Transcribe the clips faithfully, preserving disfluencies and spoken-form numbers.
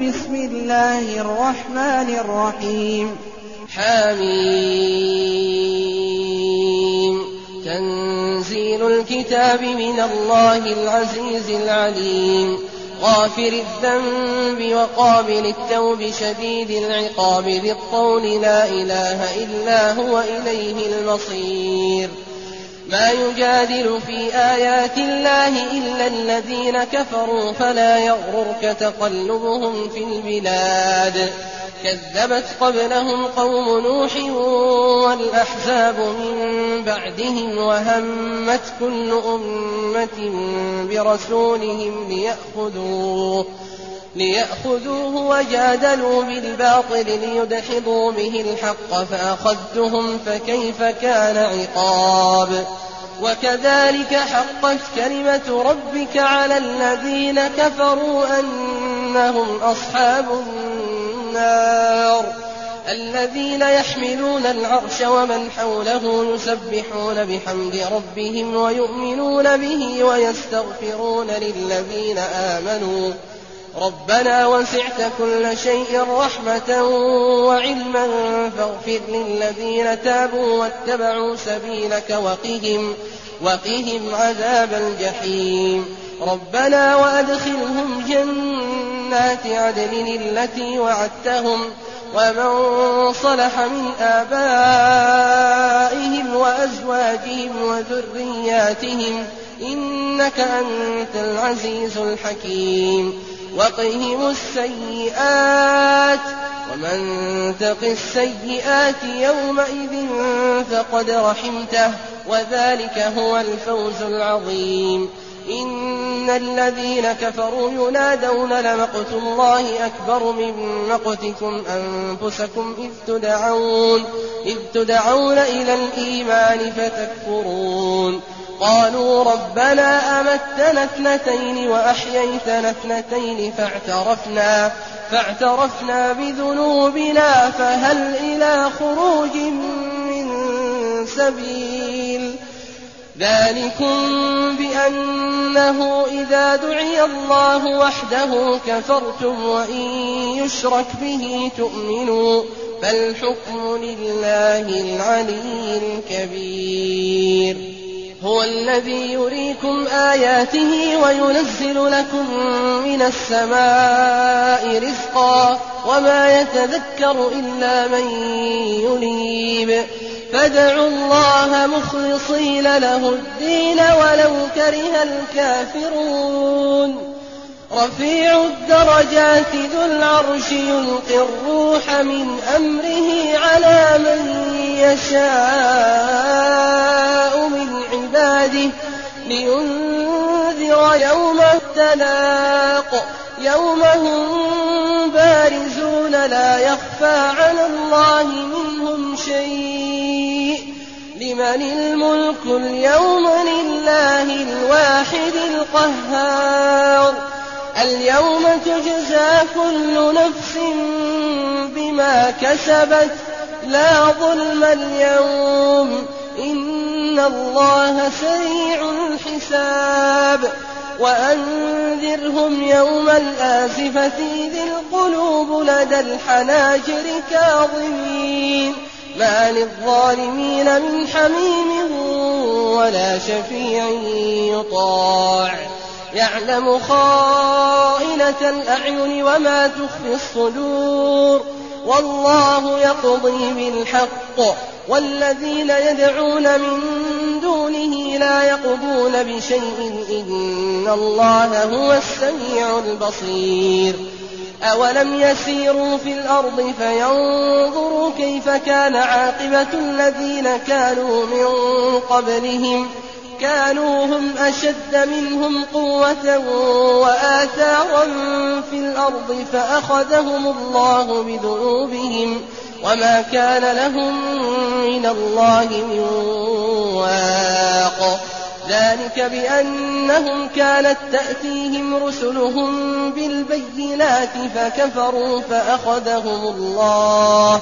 بسم الله الرحمن الرحيم حميم تنزيل الكتاب من الله العزيز العليم غافر الذنب وقابل التوب شديد العقاب ذي الطول لا إله إلا هو إليه المصير ما يجادل في آيات الله إلا الذين كفروا فلا يغررك تقلبهم في البلاد كذبت قبلهم قوم نوح والأحزاب من بعدهم وهمت كل أمة برسولهم ليأخذوه ليأخذوه وجادلوا بالباطل ليدحضوا به الحق فأخذتهم فكيف كان عقاب وكذلك حقت كلمة ربك على الذين كفروا أنهم أصحاب النار الذين يحملون العرش ومن حوله يسبحون بحمد ربهم ويؤمنون به ويستغفرون للذين آمنوا ربنا وسعت كل شيء رحمة وعلما فاغفر للذين تابوا واتبعوا سبيلك وقهم, وقهم عذاب الجحيم ربنا وأدخلهم جنات عدن التي وعدتهم ومن صلح من آبائهم وأزواجهم وذرياتهم إنك أنت العزيز الحكيم وقهم السيئات ومن تق السيئات يومئذ فقد رحمته وذلك هو الفوز العظيم إن الذين كفروا ينادون لمقت الله أكبر من مقتكم أنفسكم إذ تدعون, إذ تدعون إلى الإيمان فتكفرون قالوا ربنا أمتنا اثنتين وأحييتنا اثنتين فاعترفنا, فاعترفنا بذنوبنا فهل إلى خروج من سبيل ذلكم بأنه إذا دعي الله وحده كفرتم وإن يشرك به تؤمنوا فالحكم لله العلي الكبير هو الذي يريكم آياته وينزل لكم من السماء رزقا وما يتذكر إلا من ينيب فادعوا الله مخلصين له الدين ولو كره الكافرون رفيع الدرجات ذو العرش يلقي الروح من أمره على من يشاء من عباده لينذر يوم التلاق يوم هم بارزون لا يخفى على الله منهم شيء لمن الملك اليوم لله الواحد القهار اليوم تجزى كل نفس بما كسبت لا ظلم اليوم إن الله سريع الحساب وأنذرهم يوم الآزفة إذ القلوب لدى الحناجر كاظمين ما للظالمين من حميم ولا شفيع يطاع يعلم خائنة الأعين وما تخفي الصدور والله يقضي بالحق والذين يدعون من دونه لا يقضون بشيء إن الله هو السميع البصير أولم يسيروا في الأرض فينظروا كيف كان عاقبة الذين كانوا من قبلهم كانوا هم أشد منهم قوة وآثارا في الأرض فأخذهم الله بذنوبهم وما كان لهم من الله من واق ذلك بأنهم كانت تأتيهم رسلهم بالبينات فكفروا فأخذهم الله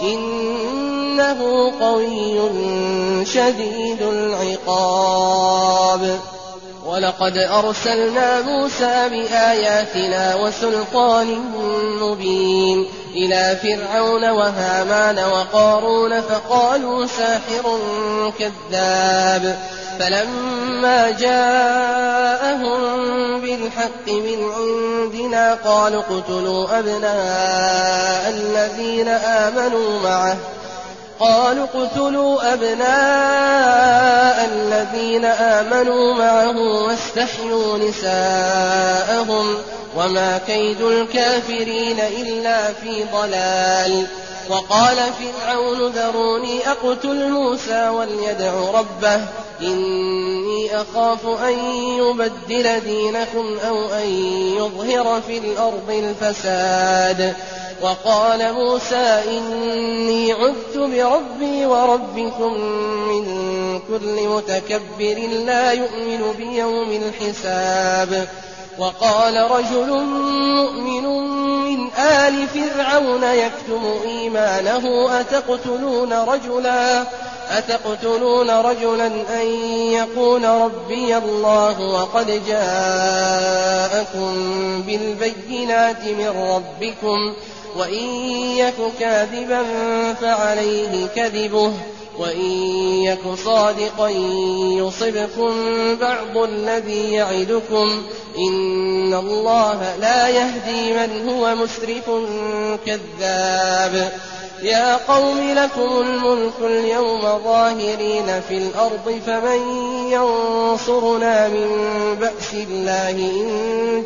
إنه قوي شديد العقاب ولقد أرسلنا موسى بآياتنا وسلطان مبين إلى فرعون وهامان وقارون فقالوا ساحر كذاب فلما جاءهم بالحق من عندنا قالوا اقتلوا أبناء الذين آمنوا معه قالوا اقتلوا أبناء الذين آمنوا معه واستحيوا نساءهم وما كيد الكافرين إلا في ضلال. وقال فرعون ذروني أقتل موسى وليدع ربه إني أخاف أن يبدل دينكم أو أن يظهر في الأرض الفساد. وقال موسى إني عذت بربي وربكم من كل متكبر لا يؤمن بيوم الحساب. وقال رجل مؤمن من آل فرعون يكتم إيمانه أتقتلون رجلا أتقتلون رجلا أن يقول ربي الله وقد جاءكم بالبينات من ربكم وإن يك كاذبا فعليه كذبه وإن يك صادقا يصبكم بعض الذي يعدكم إن الله لا يهدي من هو مسرف كذاب. يا قوم لكم الملك اليوم ظاهرين في الأرض فمن ينصرنا من بأس الله إن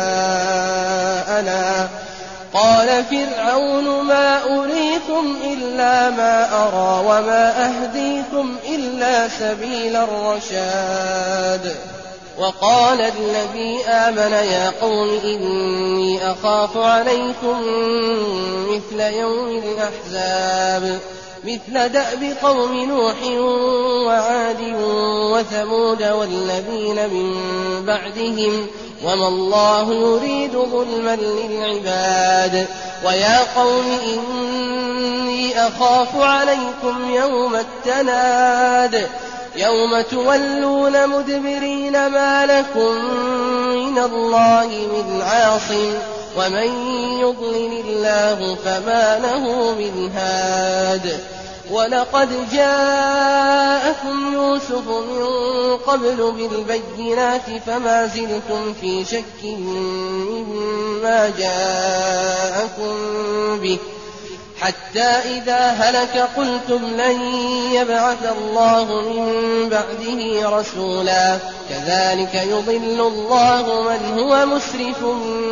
جاءنا. قال فرعون ما أريكم إلا ما أرى وما أهديكم إلا سبيل الرشاد. وقال الذي آمن يا قوم إني أخاف عليكم مثل يوم الأحزاب مثل دأب قوم نوح وعاد وثمود والذين من بعدهم وما الله يريد ظلما للعباد. ويا قوم إني أخاف عليكم يوم التناد يوم تولون مدبرين ما لكم من الله من عاصم ومن يضلل الله فما له من هاد. ولقد جاءكم يوسف من قبل بالبينات فما زلتم في شك مما جاءكم به حتى إذا هلك قلتم لن يبعث الله من بعده رسولا كذلك يضل الله من هو مسرف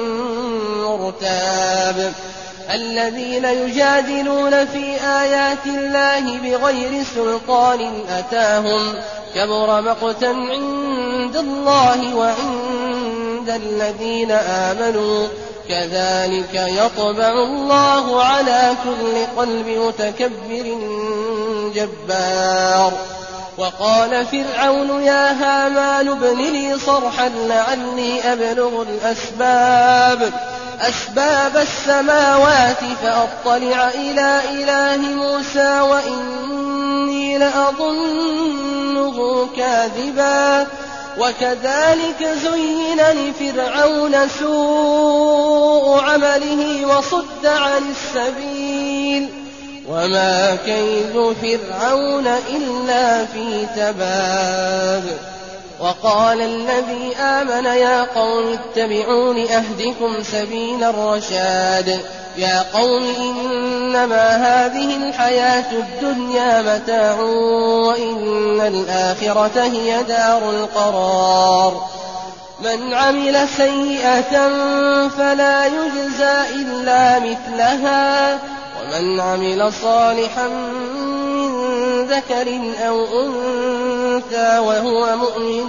مرتاب. الذين يجادلون في آيات الله بغير سلطان أتاهم كبر مقتا عند الله وعند الذين آمنوا كذلك يطبع الله على كل قلب متكبر جبار. وقال فرعون يا هامان ابن لي صرحا لعلي أبلغ الأسباب أسباب السماوات فأطلع إلى إله موسى وإني لأظنه كاذبا. وكذلك زين لفرعون سوء عمله وصد عن السبيل وما كيد فرعون إلا في تباب. وقال الذي آمن يا قوم اتبعون أهدكم سبيل الرشاد. يا قوم إنما هذه الحياة الدنيا متاع وإن الآخرة هي دار القرار. من عمل سيئة فلا يجزى إلا مثلها ومن عمل صالحا من ذكر أو أنثى وهو مؤمن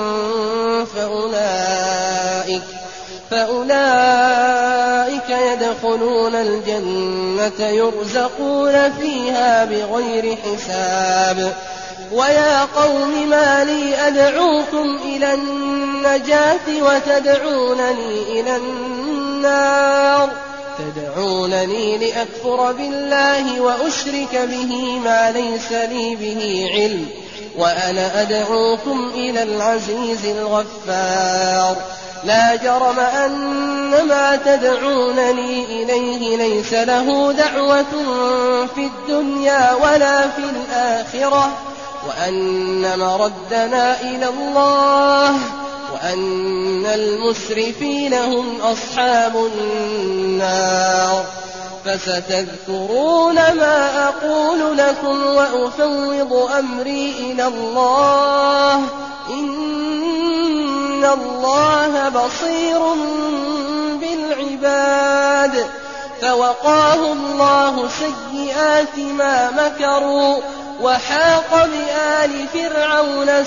فأولئك, فأولئك يدخلون الجنة يرزقون فيها بغير حساب. ويا قوم ما لي أدعوكم إلى النجاة وتدعونني إلى النار تدعونني لأكفر بالله وأشرك به ما ليس لي به علم وأنا أدعوكم إلى العزيز الغفار لا جرم أن ما تدعونني إليه ليس له دعوة في الدنيا ولا في الآخرة وأن مردنا إلى الله وأن المسرفين هم أصحاب النار فستذكرون ما أقول لكم وأفوض أمري إلى الله إن الله بصير بالعباد فوقاه الله سيئات ما مكروا وحاق بآل فرعون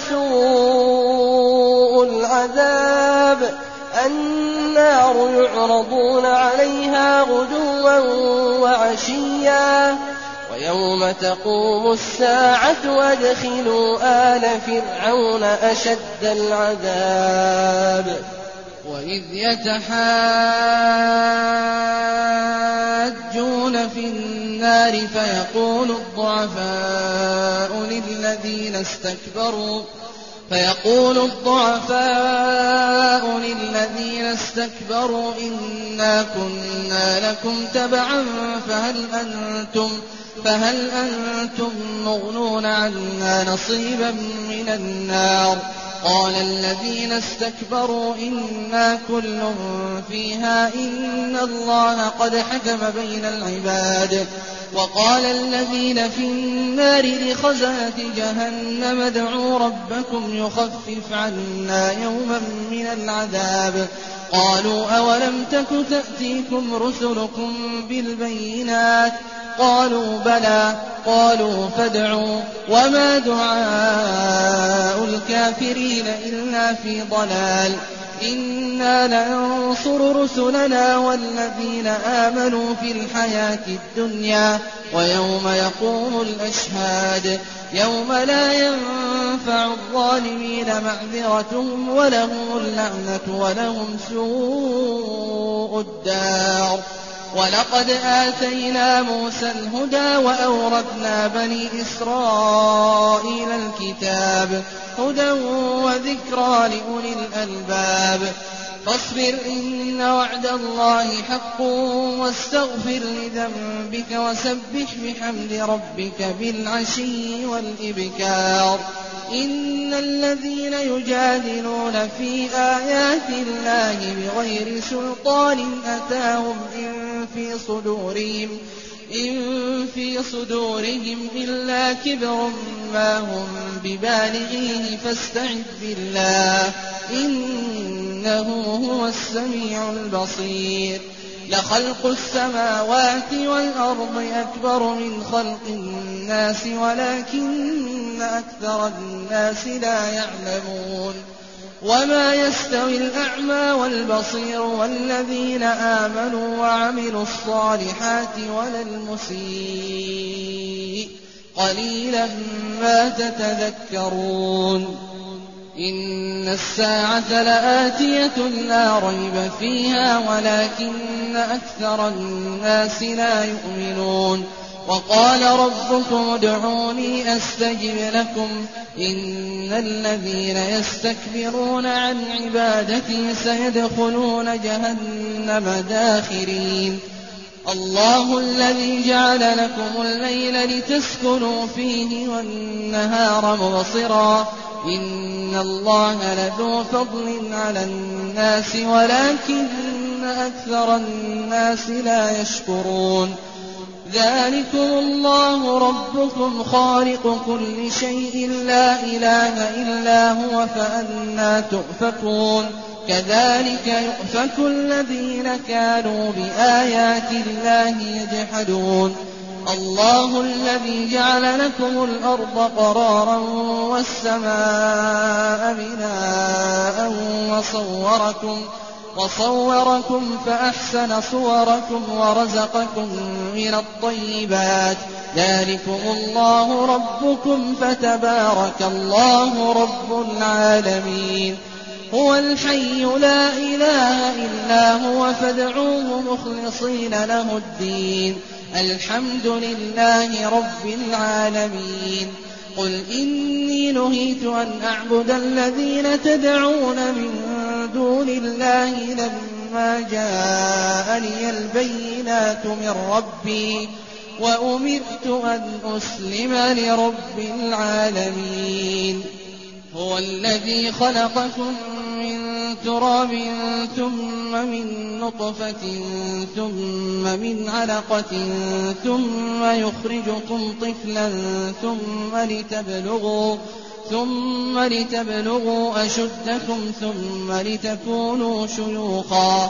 سوء العذاب النار يعرضون عليها غدوا وعشيا ويوم تقوم الساعة أدخلوا آل فرعون أشد العذاب وإذ يتحاجون في النار فيقول الضعفاء للذين استكبروا فيقول الضعفاء للذين استكبروا إنا كنا لكم تبعا فهل أنتم فهل أنتم مغنون عنا نصيبا من النار قال الذين استكبروا إنا كل فيها إن الله قد حكم بين العباد وقال الذين في النار لخزنة جهنم ادعوا ربكم يخفف عنا يوما من العذاب قالوا أولم تك تأتيكم رسلكم بالبينات قالوا بلى قالوا فادعوا وما دعاء الكافرين إلا في ضلال إنا لننصر رسلنا والذين آمنوا في الحياة الدنيا ويوم يقوم الأشهاد يوم لا ينفع الظالمين معذرتهم ولهم اللعنة ولهم سوء الدار ولقد آتينا موسى الهدى وأورثنا بني إسرائيل الكتاب هدى وذكرى لأولي الألباب فاصبر إن وعد الله حق واستغفر لذنبك وسبح بحمد ربك بالعشي والإبكار إن الذين يجادلون في آيات الله بغير سلطان أتاهم إن في صدورهم إن في صدورهم إلا كبر ما هم ببالغيه فاستعذ بالله إنه هو السميع البصير لخلق السماوات والأرض أكبر من خلق الناس ولكن أكثر الناس لا يعلمون وما يستوي الأعمى والبصير والذين آمنوا وعملوا الصالحات ولا المسيء قليلا ما تتذكرون إن الساعة لآتية لا ريب فيها ولكن أكثر الناس لا يؤمنون وقال ربكم ادعوني أستجب لكم إن الذين يستكبرون عن عبادتي سيدخلون جهنم داخرين الله الذي جعل لكم الليل لتسكنوا فيه والنهار مبصرا إن الله لذو فضل على الناس ولكن أكثر الناس لا يشكرون ذلكم الله ربكم خالق كل شيء لا إله إلا هو فأنى تؤفكون كذلك يؤفك الذين كانوا بآيات الله يجحدون الله الذي جعل لكم الأرض قرارا والسماء بناء وصوركم وصوركم فأحسن صوركم ورزقكم من الطيبات ذلكم الله ربكم فتبارك الله رب العالمين هو الحي لا إله إلا هو فادعوه مخلصين له الدين الحمد لله رب العالمين قل إني نهيت أن أعبد الذين تدعون من دون الله لما جاءني البينات من ربي وأمرت أن أسلم لرب العالمين. هو الذي خلقكم من تراب ثم من نطفة ثم من علقة ثم يخرجكم طفلا ثم لتبلغوا ثم لتبلغوا أشدكم ثم لتكونوا شيوخا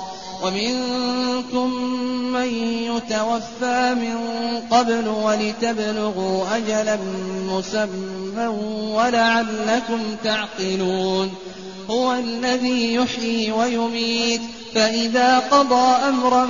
ومنكم من يتوفى من قبل ولتبلغوا أجلا مسمى ولعلكم تعقلون. هو الذي يحيي ويميت فإذا قضى أمرا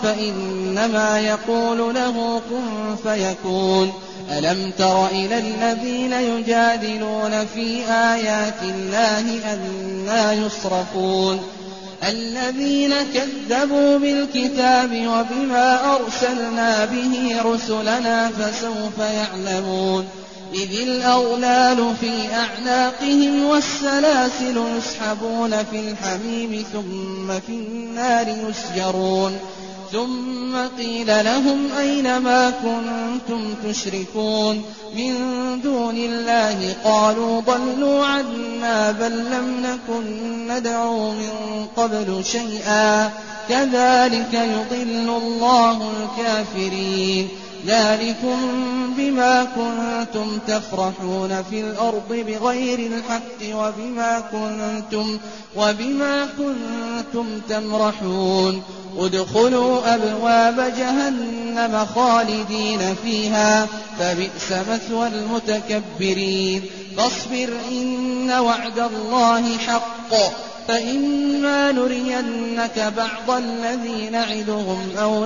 فإنما يقول له كن فيكون. ألم تر إلى الذين يجادلون في آيات الله أنى يصرفون الذين كذبوا بالكتاب وبما أرسلنا به رسلنا فسوف يعلمون. إذ الأغلال في أعناقهم والسلاسل يسحبون في الحميم ثم في النار يسجرون. ثم قيل لهم أين ما كنتم تشركون من دون الله قالوا ضلوا عنا بل لم نكن ندعو من قبل شيئا كذلك يضل الله الكافرين. ذلكم بما كنتم تفرحون في الأرض بغير الحق وبما كنتم, وبما كنتم تمرحون. ادخلوا أبواب جهنم خالدين فيها فبئس مثوى المتكبرين. فاصبر إن وعد الله حق فإما نرينك بعض الذي نعدهم أو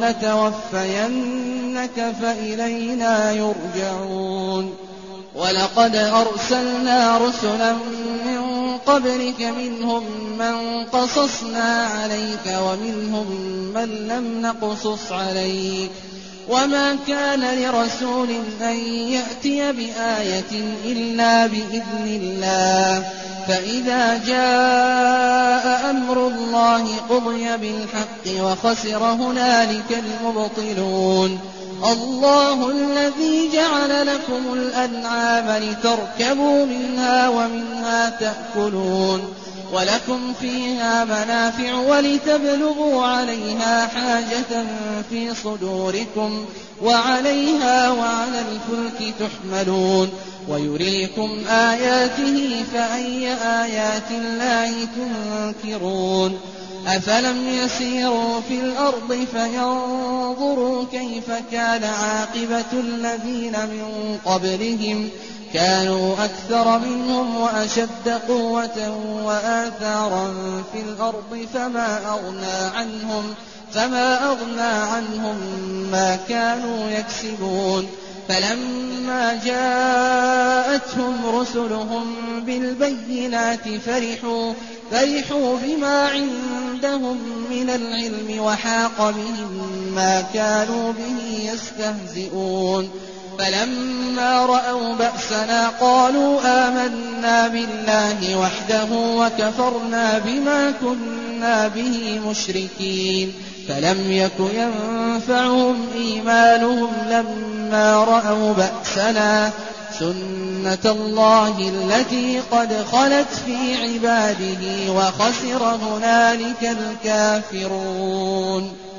نتوفينك فإلينا يرجعون. ولقد أرسلنا رسلا من قبلك منهم من قصصنا عليك ومنهم من لم نقصص عليك وما كان لرسول أن يأتي بآية إلا بإذن الله. فإذا جاء أمر الله قضي بالحق وخسر هنالك المبطلون. الله الذي جعل لكم الأنعام لتركبوا منها ومنها تأكلون ولكم فيها منافع ولتبلغوا عليها حاجة في صدوركم وعليها وعلى الفلك تحملون ويريكم آياته فأي آيات الله تنكرون. أفلم يسيروا في الأرض فينظروا كيف كان عاقبة الذين من قبلهم كانوا أكثر منهم وأشد قوة وآثارا في الأرض فما أغنى عنهم, فما أغنى عنهم ما كانوا يكسبون. فلما جاءتهم رسلهم بالبينات فرحوا, فرحوا بما عندهم من العلم وحاق بهم ما كانوا به يستهزئون. فلما رأوا بأسنا قالوا آمنا بالله وحده وكفرنا بما كنا به مشركين. فلم يك ينفعهم إيمانهم لما رأوا بأسنا سنة الله التي قد خلت في عباده وخسر هنالك الكافرون.